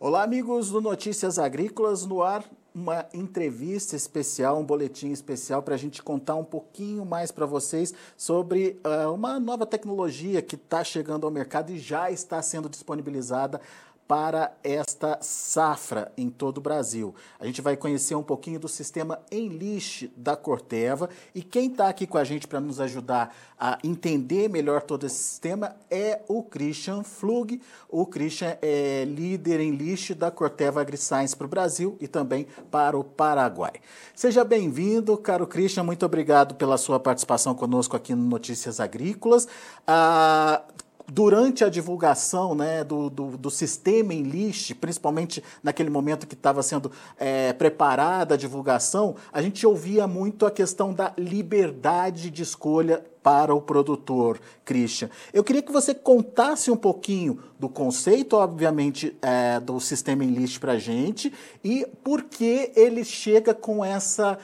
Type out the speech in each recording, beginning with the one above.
Olá, amigos do Notícias Agrícolas, no ar uma entrevista especial, um boletim especial para a gente contar um pouquinho mais para vocês sobre uma nova tecnologia que está chegando ao mercado e já está sendo disponibilizada para esta safra em todo o Brasil. A gente vai conhecer um pouquinho do sistema Enlist da Corteva e quem está aqui com a gente para nos ajudar a entender melhor todo esse sistema é o Christian Pflug. O Christian é líder Enlist da Corteva AgriScience para o Brasil e também para o Paraguai. Seja bem-vindo, caro Christian, muito obrigado pela sua participação conosco aqui no Notícias Agrícolas. Durante a divulgação, né, do sistema Enlist, principalmente naquele momento que estava sendo preparada a divulgação, a gente ouvia muito a questão da liberdade de escolha para o produtor, Christian. Eu queria que você contasse um pouquinho do conceito, obviamente, do sistema Enlist para a gente e por que ele chega com essa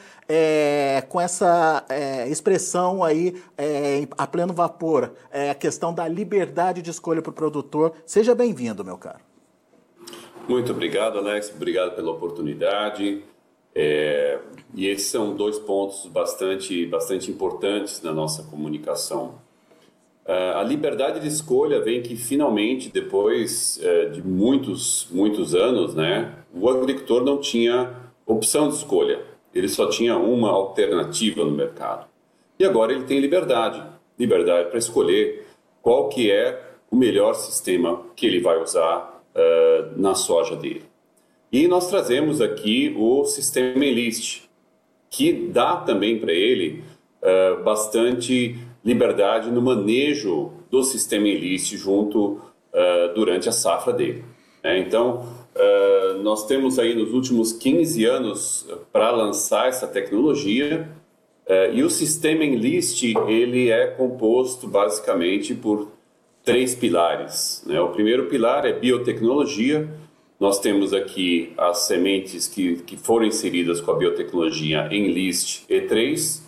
expressão aí a pleno vapor, a questão da liberdade de escolha para o produtor. Seja bem-vindo, meu caro. Muito obrigado, Alex. Obrigado pela oportunidade. E esses são dois pontos bastante importantes na nossa comunicação. A liberdade de escolha vem que finalmente, depois de muitos anos, né, o agricultor não tinha opção de escolha. Ele só tinha uma alternativa no mercado. E agora ele tem liberdade para escolher qual que é o melhor sistema que ele vai usar na soja dele. E nós trazemos aqui o sistema Enlist, que dá também para ele bastante liberdade no manejo do sistema Enlist durante a safra dele. Então, nós temos aí nos últimos 15 anos para lançar essa tecnologia e o sistema Enlist ele é composto basicamente por 3 pilares. Né? O primeiro pilar é biotecnologia. Nós temos aqui as sementes que foram inseridas com a biotecnologia Enlist E3,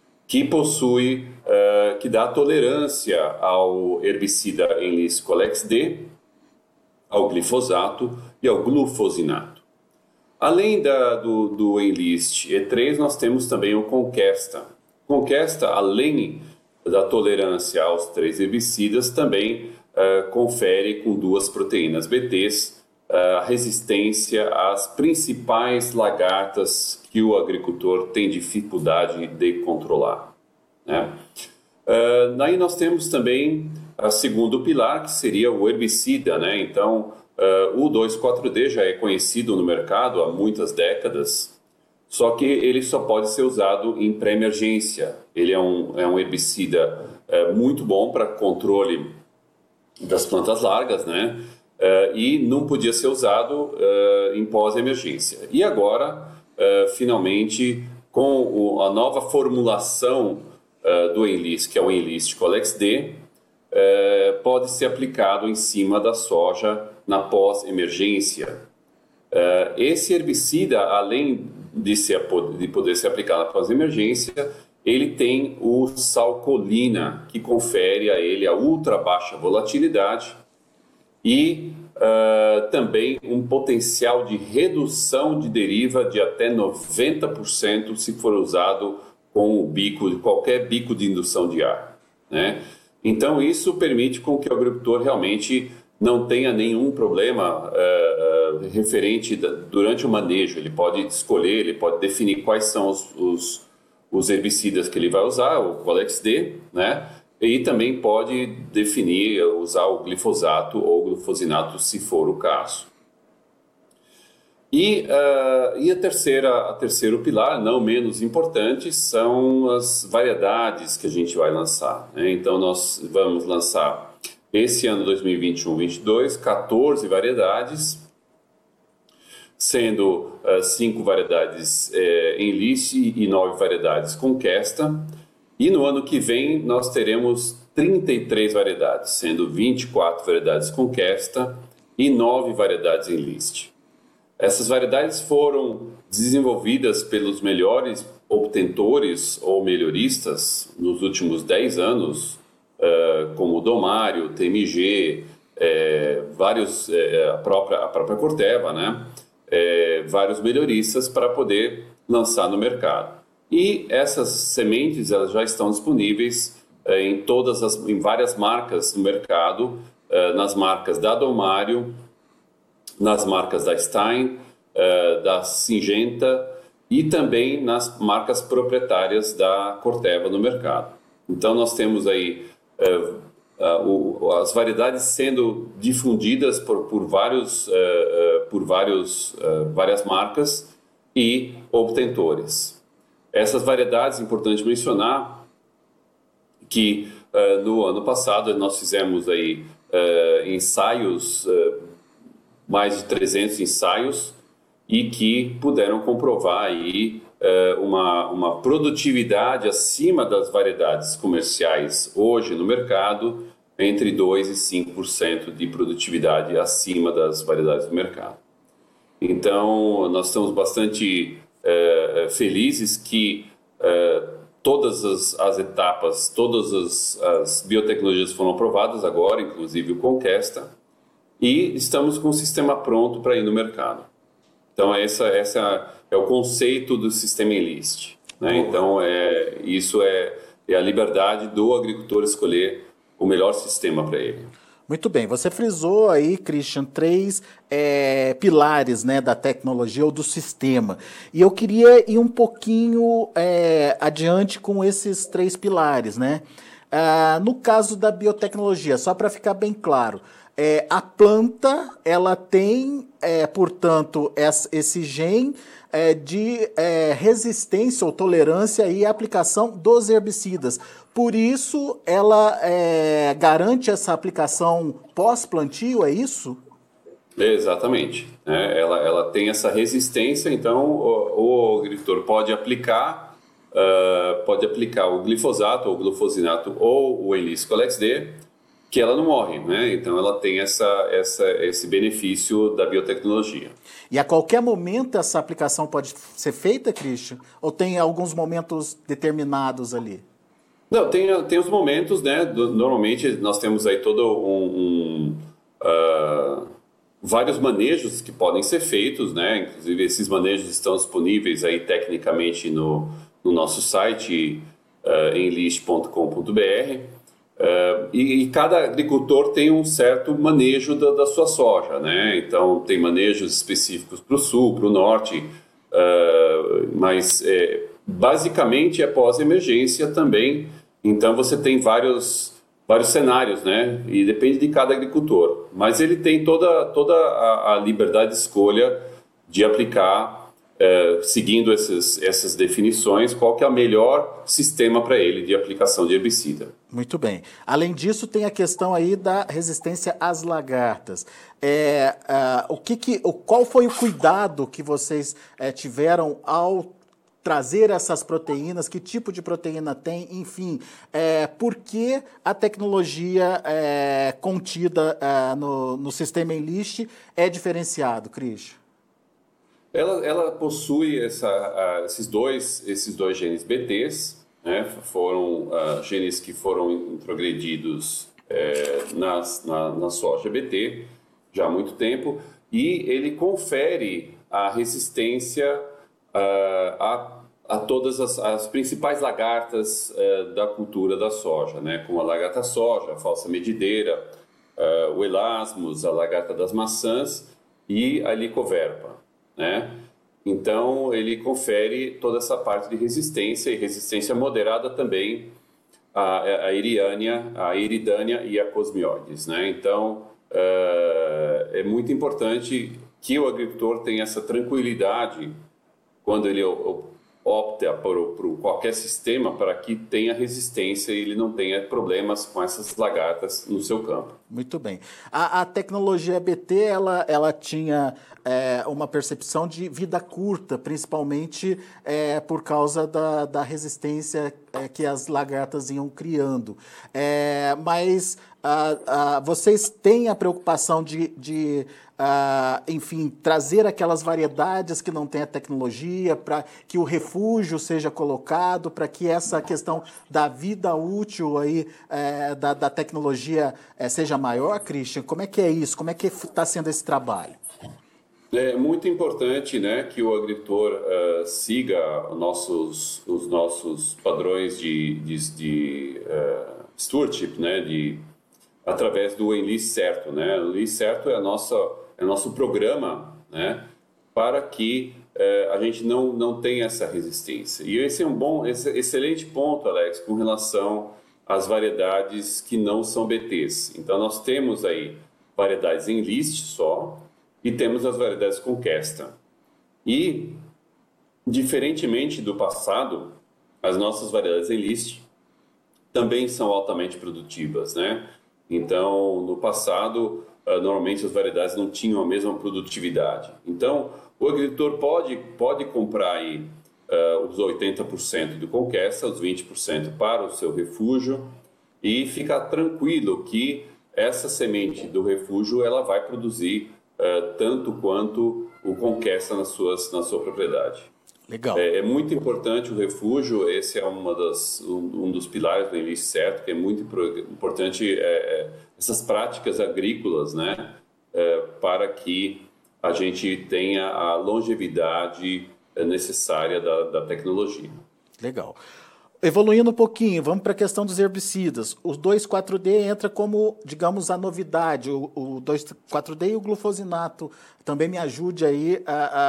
que dá tolerância ao herbicida Enlist Colex D, ao glifosato e ao glufosinato. Além do Enlist E3, nós temos também o Conkesta. Conkesta, além da tolerância aos 3 herbicidas, também confere com 2 proteínas BTs a resistência às principais lagartas que o agricultor tem dificuldade de controlar. Né? Daí nós temos também o segundo pilar, que seria o herbicida. Né? Então, o 2,4-D já é conhecido no mercado há muitas décadas, só que ele só pode ser usado em pré-emergência. Ele é um herbicida muito bom para controle das plantas largas, né? E não podia ser usado em pós-emergência. E agora, finalmente, com a nova formulação do Enlist, que é o Enlist Colex D, pode ser aplicado em cima da soja na pós-emergência. Esse herbicida, além de poder ser aplicado na pós-emergência, ele tem o salcolina, que confere a ele a ultra baixa volatilidade e também um potencial de redução de deriva de até 90% se for usado com qualquer bico de indução de ar. Né? Então isso permite com que o agricultor realmente não tenha nenhum problema referente durante o manejo. Ele pode escolher, ele pode definir quais são os herbicidas que ele vai usar, o Colex D, né? E também pode definir, usar o glifosato ou o glufosinato, se for o caso. E a terceiro pilar, não menos importante, são as variedades que a gente vai lançar. Né? Então, nós vamos lançar, esse ano 2021-22, 14 variedades, sendo 5 variedades Enlist e 9 variedades Conkesta. E no ano que vem nós teremos 33 variedades, sendo 24 variedades Conkesta e 9 variedades Enlist. Essas variedades foram desenvolvidas pelos melhores obtentores ou melhoristas nos últimos 10 anos, como Domário, TMG, a própria Corteva, né? Vários melhoristas para poder lançar no mercado. E essas sementes elas já estão disponíveis em várias marcas no mercado, nas marcas da Domário, nas marcas da Stein, da Syngenta e também nas marcas proprietárias da Corteva no mercado. Então nós temos aí as variedades sendo difundidas por várias marcas e obtentores. Essas variedades, é importante mencionar que no ano passado nós fizemos aí ensaios, mais de 300 ensaios, e que puderam comprovar aí uma produtividade acima das variedades comerciais hoje no mercado, entre 2% e 5% de produtividade acima das variedades do mercado. Então, nós estamos bastante felizes que todas as etapas, todas as biotecnologias foram aprovadas agora, inclusive o Conquesta, e estamos com o sistema pronto para ir no mercado. Então, essa é o conceito do sistema Enlist, né? Então, isso é a liberdade do agricultor escolher o melhor sistema para ele. Muito bem, você frisou aí, Christian, 3 pilares, né, da tecnologia ou do sistema. E eu queria ir um pouquinho adiante com esses 3 pilares, né? No caso da biotecnologia, só para ficar bem claro, a planta ela tem, portanto, esse gene de resistência ou tolerância e aplicação dos herbicidas. Por isso, ela garante essa aplicação pós-plantio, é isso? Exatamente. Ela tem essa resistência, então o agricultor pode aplicar o glifosato, ou glufosinato, ou o Enlist Colex D, que ela não morre, né? Então ela tem esse benefício da biotecnologia. E a qualquer momento essa aplicação pode ser feita, Christian? Ou tem alguns momentos determinados ali? Não, tem os momentos, né? Normalmente nós temos aí todo vários manejos que podem ser feitos, né? Inclusive esses manejos estão disponíveis aí tecnicamente no nosso site enlist.com.br. E cada agricultor tem um certo manejo da sua soja, né? Então, tem manejos específicos para o sul, para o norte, mas basicamente é pós-emergência também. Então, você tem vários cenários, né? E depende de cada agricultor. Mas ele tem toda a liberdade de escolha de aplicar, seguindo essas definições, qual que é o melhor sistema para ele de aplicação de herbicida. Muito bem. Além disso, tem a questão aí da resistência às lagartas. Qual foi o cuidado que vocês tiveram ao trazer essas proteínas? Que tipo de proteína tem? Enfim, por que a tecnologia contida no sistema Enlist é diferenciado, Cris? Ela possui esses dois genes BTs, né? Foram genes que foram introgredidos na soja BT já há muito tempo, e ele confere a resistência a todas as principais lagartas da cultura da soja, né? Como a lagarta soja, a falsa medideira, o elasmos, a lagarta das maçãs e a helicoverpa, né? Então, ele confere toda essa parte de resistência, e resistência moderada também a eridânia e a cosmioides, né? Então, é muito importante que o agricultor tenha essa tranquilidade quando ele opta por qualquer sistema, para que tenha resistência e ele não tenha problemas com essas lagartas no seu campo. Muito bem. A tecnologia BT, ela tinha uma percepção de vida curta, principalmente por causa da resistência que as lagartas iam criando. Mas vocês têm a preocupação de enfim, trazer aquelas variedades que não têm a tecnologia, para que o refúgio seja colocado, para que essa questão da vida útil aí, da tecnologia seja maior, Christian? Como é que é isso? Como é que está sendo esse trabalho? É muito importante, né, que o agricultor siga os nossos padrões de stewardship, né, através do Enlist Certo, né? O Enlist Certo é nosso programa, né, para que a gente não tenha essa resistência. E esse é excelente ponto, Alex, com relação às variedades que não são BTs. Então, nós temos aí variedades Enlist só e temos as variedades Conquesta. E, diferentemente do passado, as nossas variedades Enlist também são altamente produtivas, né? Então, no passado, normalmente as variedades não tinham a mesma produtividade. Então, o agricultor pode comprar aí os 80% do Conquesta, os 20% para o seu refúgio e ficar tranquilo que essa semente do refúgio ela vai produzir tanto quanto o Conquesta na sua propriedade. Legal. É muito importante o refúgio, esse é um dos pilares do Enlist Certo, que é muito importante essas práticas agrícolas, né, para que a gente tenha a longevidade necessária da tecnologia. Legal. Evoluindo um pouquinho, vamos para a questão dos herbicidas. O 2,4-D entra como, digamos, a novidade. O 2,4-D e o glufosinato também me ajude aí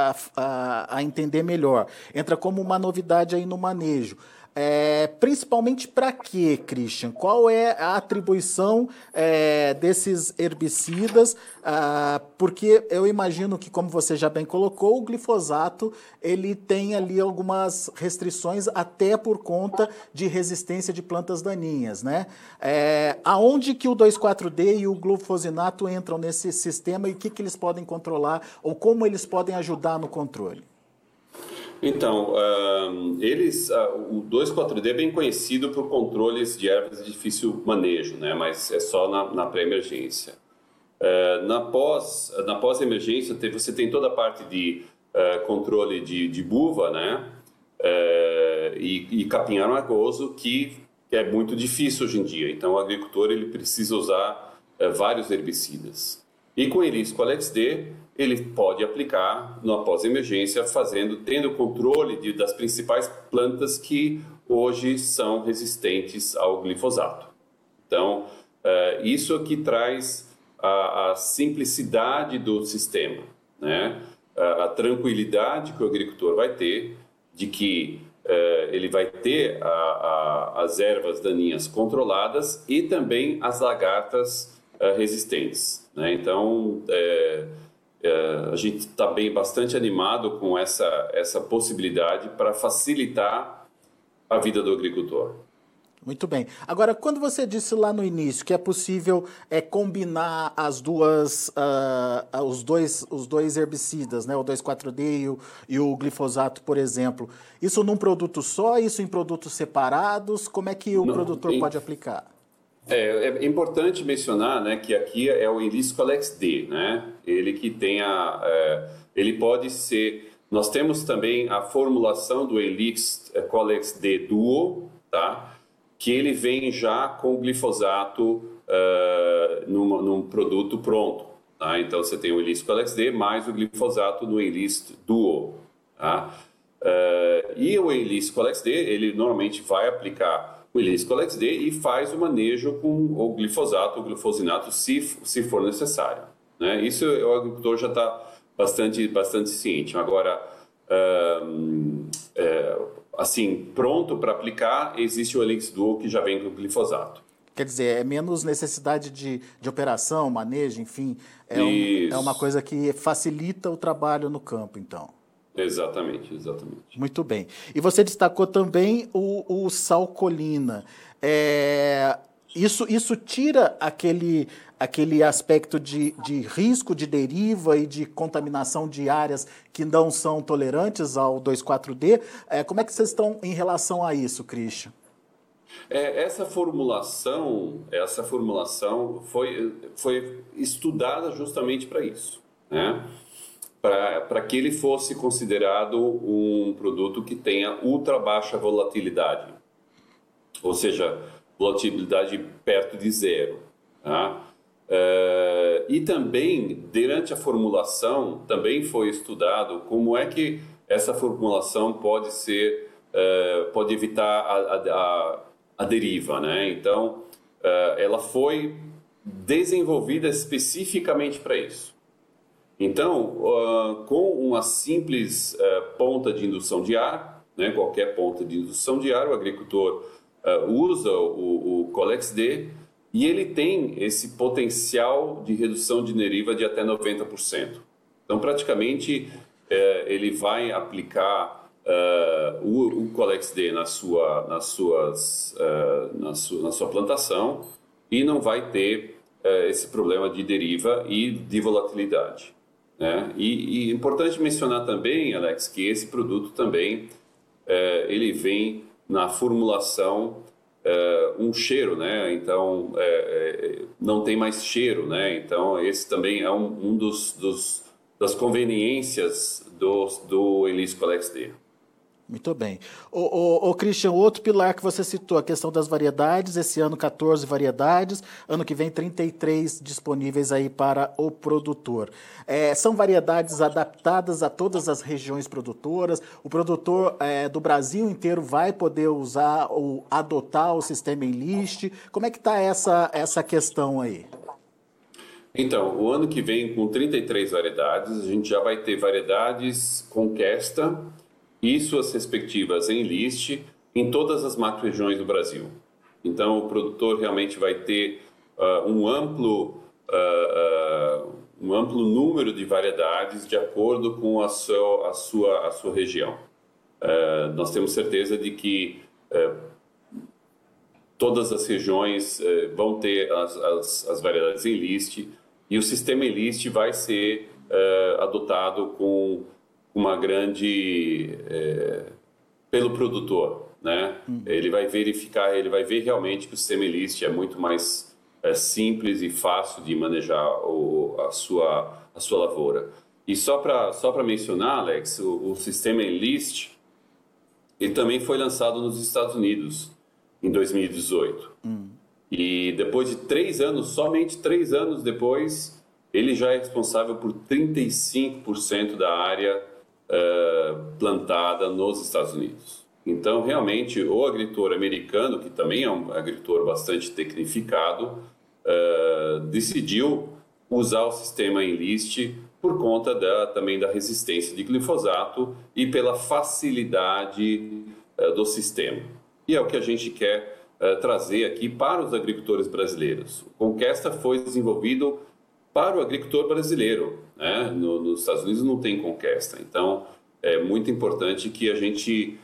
a entender melhor. Entra como uma novidade aí no manejo. Principalmente para quê, Christian? Qual é a atribuição desses herbicidas? Porque eu imagino que, como você já bem colocou, o glifosato ele tem ali algumas restrições até por conta de resistência de plantas daninhas, né? Aonde que o 2,4-D e o glufosinato entram nesse sistema e o que eles podem controlar ou como eles podem ajudar no controle? Então, o 2,4-D é bem conhecido por controles de ervas de difícil manejo, né? Mas é só na pré-emergência. Na pós-emergência, você tem toda a parte de controle de buva, né? E capim amargoso, que é muito difícil hoje em dia. Então, o agricultor ele precisa usar vários herbicidas. E com o Enlist Colex-D, ele pode aplicar na pós-emergência, tendo controle das principais plantas que hoje são resistentes ao glifosato. Então, isso aqui traz a simplicidade do sistema, né? A tranquilidade que o agricultor vai ter de que ele vai ter as ervas daninhas controladas e também as lagartas resistentes, né? Então, a gente está bastante animado com essa possibilidade para facilitar a vida do agricultor. Muito bem. Agora, quando você disse lá no início que é possível combinar os dois herbicidas, né, o 2,4-D e o glifosato, por exemplo, isso num produto só, isso em produtos separados, como é que o produtor pode aplicar? É importante mencionar, né, que aqui é o Enlist Colex-D, né? Ele que tem ele pode ser. Nós temos também a formulação do Enlist Colex-D Duo, tá? Que ele vem já com o glifosato num produto pronto, tá? Então você tem o Enlist Colex-D mais o glifosato no Enlist Duo, tá? E o Enlist Colex-D ele normalmente vai aplicar o Enlist Colex-D e faz o manejo com o glifosato, o glufosinato, se for necessário, né? Isso o agricultor já está bastante ciente. Agora, assim, pronto para aplicar, existe o Enlist Duo que já vem com o glifosato. Quer dizer, é menos necessidade de operação, manejo, enfim, é uma coisa que facilita o trabalho no campo, então. Exatamente. Muito bem. E você destacou também o salcolina. Isso tira aquele aspecto de risco de deriva e de contaminação de áreas que não são tolerantes ao 2,4-D. Como é que vocês estão em relação a isso, Christian? Essa formulação foi estudada justamente para isso, né? Para que ele fosse considerado um produto que tenha ultra baixa volatilidade, ou seja, volatilidade perto de zero. Tá? E também, durante a formulação, também foi estudado como é que essa formulação pode evitar a deriva, né? Então, ela foi desenvolvida especificamente para isso. Então, com uma simples ponta de indução de ar, né, qualquer ponta de indução de ar, o agricultor usa o Colex-D e ele tem esse potencial de redução de deriva de até 90%. Então, praticamente, ele vai aplicar o Colex-D na sua plantação e não vai ter esse problema de deriva e de volatilidade. Né? E é importante mencionar também, Alex, que esse produto também ele vem na formulação um cheiro, né? Então não tem mais cheiro, né? Então esse também é um das conveniências do Elise Colex-D. Muito bem. Christian, outro pilar que você citou, a questão das variedades, esse ano 14 variedades, ano que vem 33 disponíveis aí para o produtor. São variedades adaptadas a todas as regiões produtoras, o produtor do Brasil inteiro vai poder usar ou adotar o sistema Enlist. Como é que está essa questão aí? Então, o ano que vem, com 33 variedades, a gente já vai ter variedades Conquesta e suas respectivas Enlist em todas as macro-regiões do Brasil. Então, o produtor realmente vai ter um amplo número de variedades de acordo com a sua região. Nós temos certeza de que todas as regiões vão ter as variedades Enlist e o sistema Enlist vai ser adotado com uma grande pelo produtor, né? Ele vai verificar, ele vai ver realmente que o sistema Enlist é muito mais simples e fácil de manejar a sua lavoura. E só para mencionar, Alex, o sistema Enlist ele também foi lançado nos Estados Unidos em 2018. E depois de 3 anos, somente 3 anos depois, ele já é responsável por 35% da área plantada nos Estados Unidos. Então, realmente, o agricultor americano, que também é um agricultor bastante tecnificado, decidiu usar o sistema Enlist por conta também da resistência de glifosato e pela facilidade do sistema. E é o que a gente quer trazer aqui para os agricultores brasileiros. O Conquesta foi desenvolvido para o agricultor brasileiro, né? Nos Estados Unidos não tem Conquesta, então é muito importante que a gente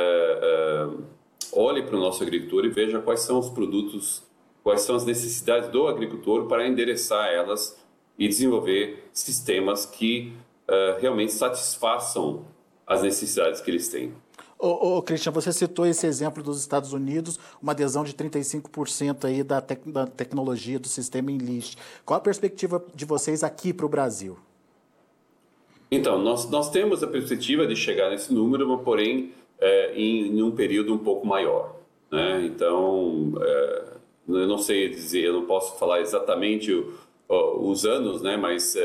olhe para o nosso agricultor e veja quais são os produtos, quais são as necessidades do agricultor para endereçar elas e desenvolver sistemas que realmente satisfaçam as necessidades que eles têm. Christian, você citou esse exemplo dos Estados Unidos, uma adesão de 35% aí da tecnologia do sistema Enlist. Qual a perspectiva de vocês aqui para o Brasil? Então, nós temos a perspectiva de chegar nesse número, mas, porém, em um período um pouco maior, né? Então, eu não sei dizer, eu não posso falar exatamente os anos, né? Mas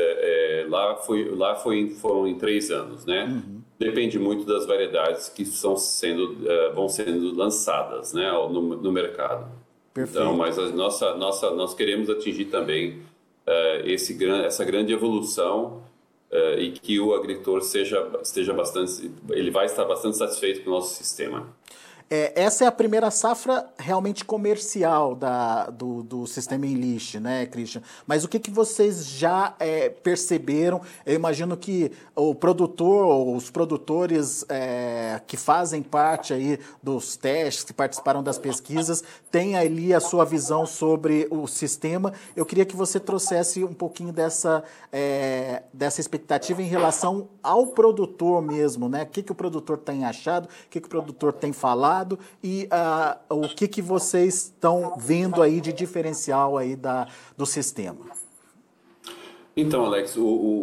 foram em 3 anos, né? Uhum. Depende muito das variedades que vão sendo lançadas, né, no mercado. Perfeito. Então, mas nós queremos atingir também essa grande evolução e que o agricultor ele vai estar bastante satisfeito com o nosso sistema. Essa é a primeira safra realmente comercial do sistema Enlist, né, Christian? Mas o que vocês já perceberam? Eu imagino que o produtor, ou os produtores que fazem parte aí dos testes, que participaram das pesquisas, têm ali a sua visão sobre o sistema. Eu queria que você trouxesse um pouquinho dessa expectativa em relação ao produtor mesmo, né? O que o produtor tem achado, o que o produtor tem falado e o que vocês estão vendo aí de diferencial aí do sistema. Então, Alex,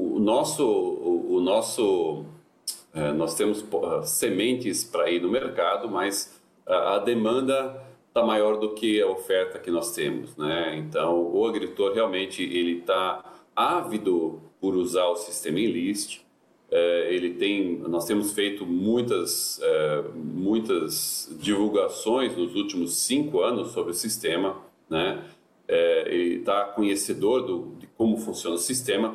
nós temos sementes para ir no mercado, mas a demanda está maior do que a oferta que nós temos, né? Então, o agricultor realmente ele está ávido por usar o sistema Enlist. Nós temos feito muitas divulgações nos últimos 5 anos sobre o sistema, né? Ele está conhecedor de como funciona o sistema.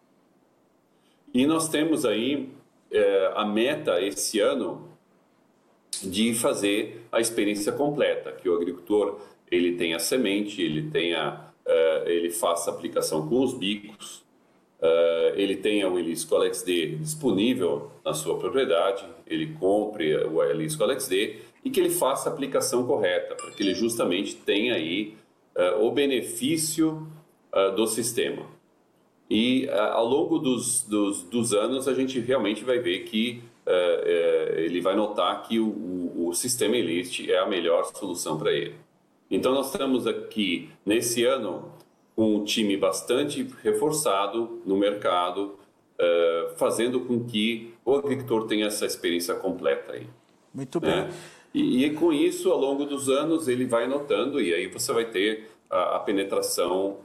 E nós temos aí a meta esse ano de fazer a experiência completa, que o agricultor ele tenha a semente, ele faça a aplicação com os bicos, ele tenha o Enlist Colex D disponível na sua propriedade, ele compre o Enlist Colex D e que ele faça a aplicação correta, para que ele justamente tenha aí o benefício do sistema. E ao longo dos anos a gente realmente vai ver que ele vai notar que o sistema Enlist é a melhor solução para ele. Então nós estamos aqui nesse ano com um time bastante reforçado no mercado, fazendo com que o agricultor tenha essa experiência completa aí. Muito bem. Né? E com isso, ao longo dos anos, ele vai notando e aí você vai ter a penetração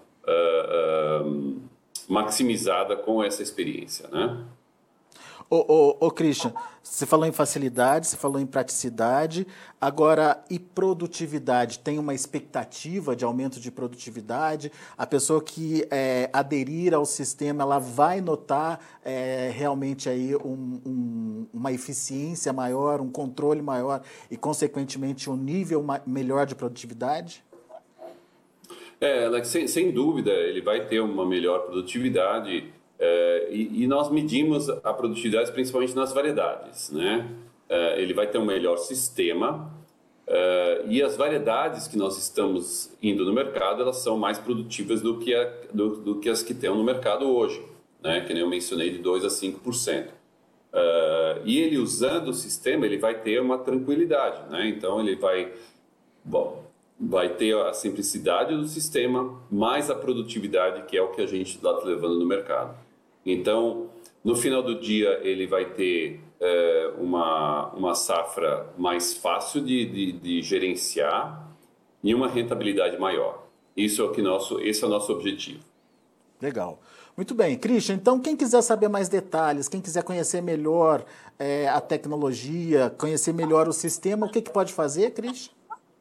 maximizada com essa experiência, né? Christian, você falou em facilidade, você falou em praticidade, agora, e produtividade? Tem uma expectativa de aumento de produtividade? A pessoa que aderir ao sistema, ela vai notar realmente aí uma eficiência maior, um controle maior e, consequentemente, um nível melhor de produtividade? Alex, sem dúvida, ele vai ter uma melhor produtividade. E nós medimos a produtividade principalmente nas variedades, né? Ele vai ter um melhor sistema e as variedades que nós estamos indo no mercado, elas são mais produtivas do que as que tem no mercado hoje, né? Que nem eu mencionei, de 2% a 5%. E ele usando o sistema, ele vai ter uma tranquilidade, né? Então ele vai ter a simplicidade do sistema, mais a produtividade, que é o que a gente está levando no mercado. Então, no final do dia, ele vai ter uma safra mais fácil de gerenciar e uma rentabilidade maior. Esse é o nosso objetivo. Legal. Muito bem. Christian, então quem quiser saber mais detalhes, quem quiser conhecer melhor a tecnologia, conhecer melhor o sistema, o que pode fazer, Christian?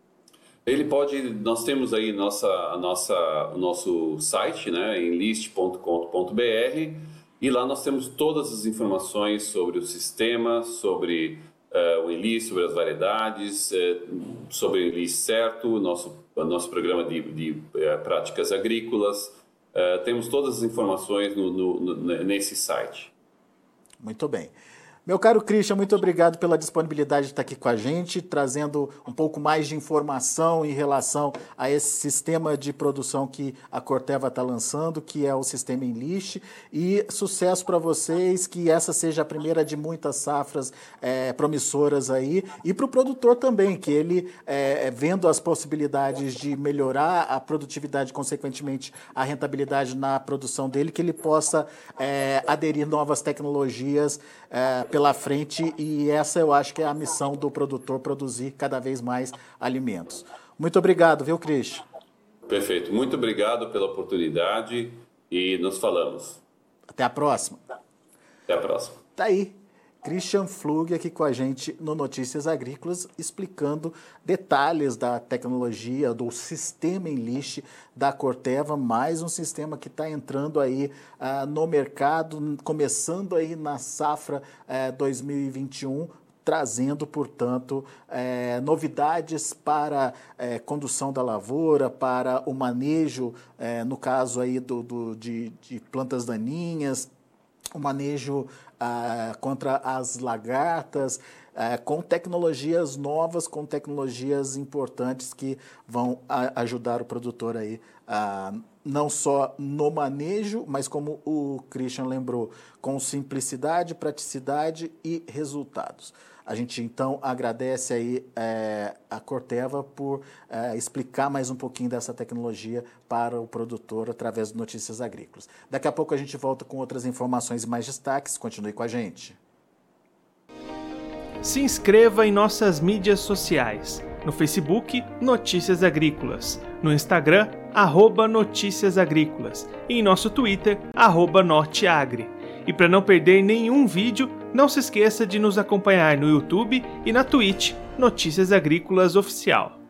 Nós temos aí o nosso site, né, enlist.com.br, e lá nós temos todas as informações sobre o sistema, sobre o Enlist, sobre as variedades, sobre o Enlist certo, o nosso programa de práticas agrícolas. Temos todas as informações nesse site. Muito bem. Meu caro Christian, muito obrigado pela disponibilidade de estar aqui com a gente, trazendo um pouco mais de informação em relação a esse sistema de produção que a Corteva está lançando, que é o sistema Enlist. E sucesso para vocês, que essa seja a primeira de muitas safras promissoras aí. E para o produtor também, que ele, vendo as possibilidades de melhorar a produtividade, consequentemente a rentabilidade na produção dele, que ele possa aderir novas tecnologias pela frente, e essa eu acho que é a missão do produtor, produzir cada vez mais alimentos. Muito obrigado, viu, Christian? Perfeito. Muito obrigado pela oportunidade e nos falamos. Até a próxima. Até a próxima. Tá aí. Christian Pflug aqui com a gente no Notícias Agrícolas, explicando detalhes da tecnologia, do sistema Enlist da Corteva, mais um sistema que está entrando aí no mercado, começando aí na safra 2021, trazendo, portanto, novidades para condução da lavoura, para o manejo, no caso aí de plantas daninhas, o manejo contra as lagartas, com tecnologias novas, com tecnologias importantes que vão ajudar o produtor aí, não só no manejo, mas como o Christian lembrou, com simplicidade, praticidade e resultados. A gente, então, agradece aí a Corteva por explicar mais um pouquinho dessa tecnologia para o produtor através do Notícias Agrícolas. Daqui a pouco a gente volta com outras informações e mais destaques. Continue com a gente. Se inscreva em nossas mídias sociais. No Facebook, Notícias Agrícolas. No Instagram, @Notícias Agrícolas. E em nosso Twitter, @Norteagri. E para não perder nenhum vídeo, não se esqueça de nos acompanhar no YouTube e na Twitch, Notícias Agrícolas Oficial.